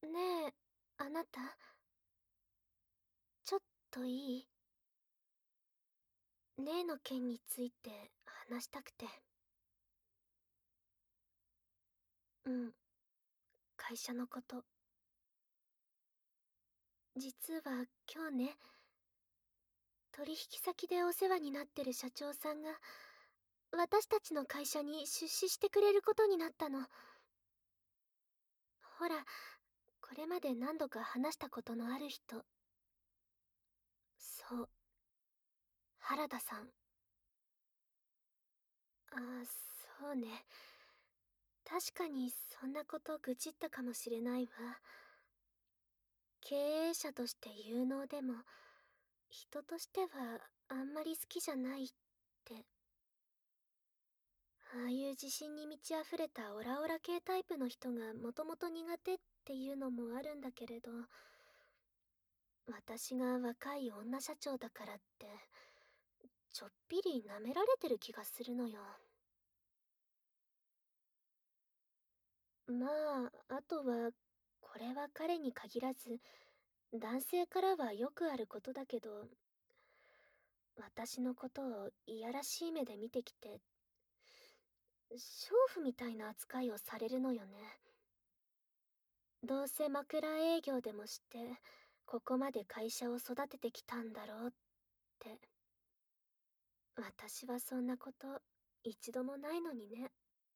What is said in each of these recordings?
ねえ、あなた、ちょっといい？例の件について話したくて。うん、会社のこと。実は今日ね、取引先でお世話になってる社長さんが、私たちの会社に出資してくれることになったの。ほら、これまで何度か話したことのある人。そう、原田さん。ああ、そうね。確かにそんなこと愚痴ったかもしれないわ。経営者として有能でも、人としてはあんまり好きじゃないって。ああいう自信に満ち溢れたオラオラ系タイプの人がもともと苦手っていうのもあるんだけれど、私が若い女社長だからって、ちょっぴり舐められてる気がするのよ。まあ、あとは、これは彼に限らず、男性からはよくあることだけど、私のことをいやらしい目で見てきて、娼婦みたいな扱いをされるのよね。どうせ枕営業でもして、ここまで会社を育ててきたんだろうって。私はそんなこと一度もないのにね。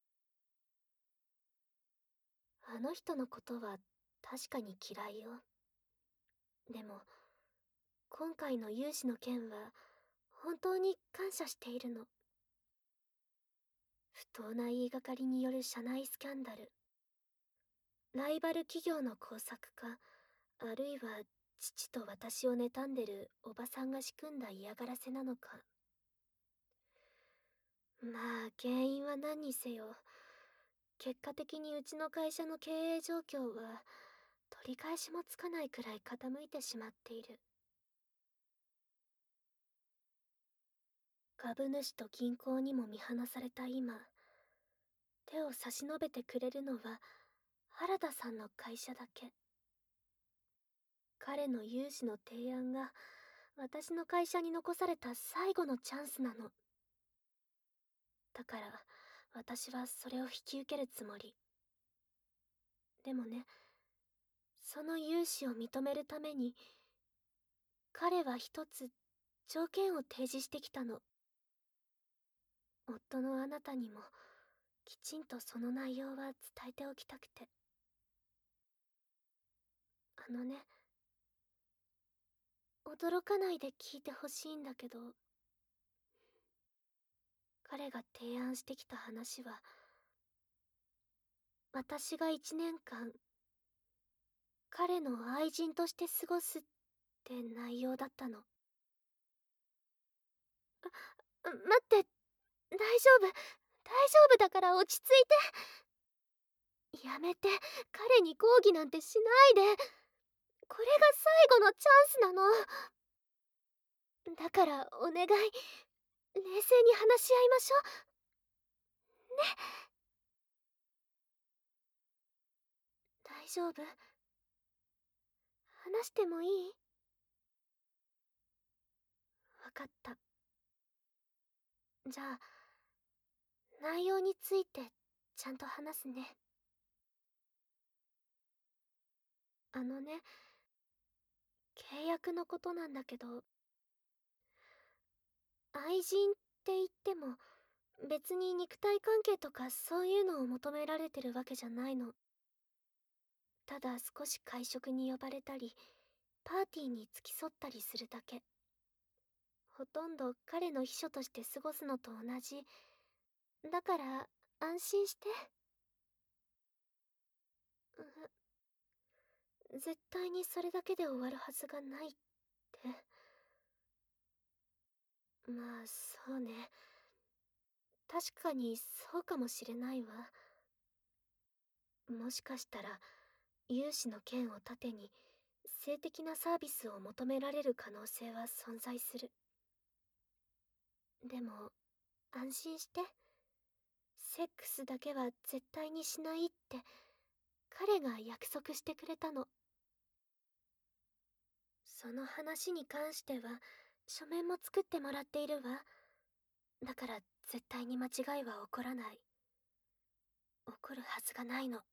あの人のことは確かに嫌いよ。でも、今回の融資の件は本当に感謝しているの。不当な言いがかりによる社内スキャンダル、ライバル企業の工作か、あるいは父と私を妬んでるおばさんが仕組んだ嫌がらせなのか。まあ原因は何にせよ、結果的にうちの会社の経営状況は取り返しもつかないくらい傾いてしまっている。株主と銀行にも見放された今、手を差し伸べてくれるのは原田さんの会社だけ。彼の融資の提案が私の会社に残された最後のチャンスなの。だから私はそれを引き受けるつもり。でもね、その融資を認めるために彼は一つ条件を提示してきたの。夫のあなたにもきちんとその内容は伝えておきたくて。あのね、驚かないで聞いてほしいんだけど、彼が提案してきた話は、私が1年間彼の愛人として過ごすって内容だったの。待って、大丈夫、大丈夫だから落ち着いて。やめて、彼に抗議なんてしないで。これが最後のチャンスなの。だからお願い、冷静に話し合いましょう。ね。大丈夫？話してもいい？わかった。じゃあ、内容についてちゃんと話すね。あのね、契約のことなんだけど、愛人って言っても、別に肉体関係とかそういうのを求められてるわけじゃないの。ただ少し会食に呼ばれたり、パーティーに付き添ったりするだけ。ほとんど彼の秘書として過ごすのと同じ。だから安心して。絶対にそれだけで終わるはずがないって。まあそうね、確かにそうかもしれないわ。もしかしたら融資の件を盾に性的なサービスを求められる可能性は存在する。でも安心して、セックスだけは絶対にしないって彼が約束してくれたの。その話に関しては書面も作ってもらっているわ。だから絶対に間違いは起こらない。起こるはずがないの。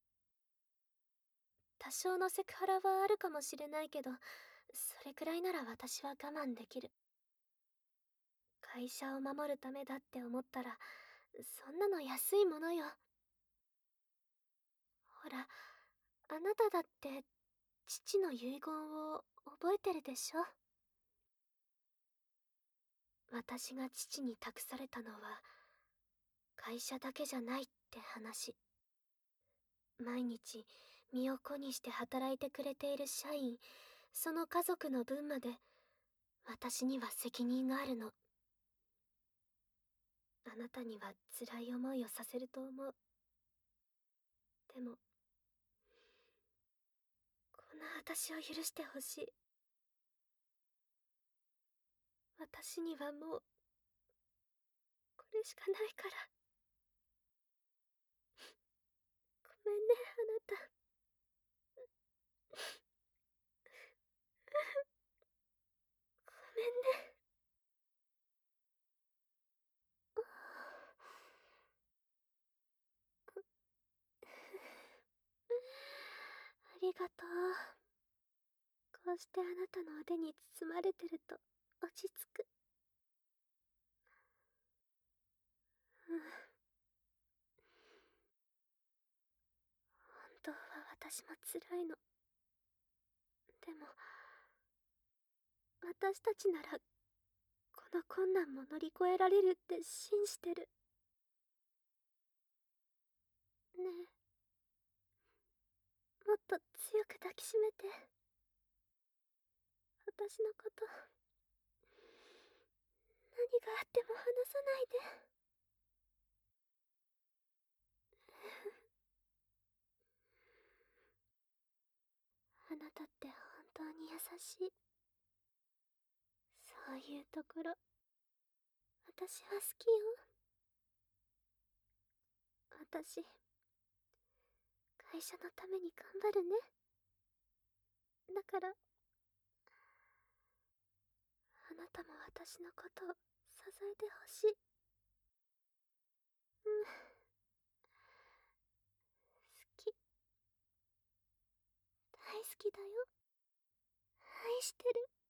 多少のセクハラはあるかもしれないけど、それくらいなら私は我慢できる。会社を守るためだって思ったら、そんなの安いものよ。ほら、あなただって父の遺言を覚えてるでしょ。私が父に託されたのは会社だけじゃないって話。毎日身を粉にして働いてくれている社員、その家族の分まで私には責任があるの。あなたには辛い思いをさせると思う。でもこんな私を許してほしい。私にはもうこれしかないから。ごめんね、あなた。ごめんね。ありがとう。こうしてあなたの腕に包まれてると落ち着く。うん。本当は私も辛いの。でも、私たちなら、この困難も乗り越えられるって信じてる。ねえ、もっと強く抱きしめて。私のこと、何があっても離さないで。あなたって本当に優しい。そういうところ、私は好きよ。私、会社のために頑張るね。だから、あなたも私のことを支えてほしい。うん、好き。大好きだよ。愛してる。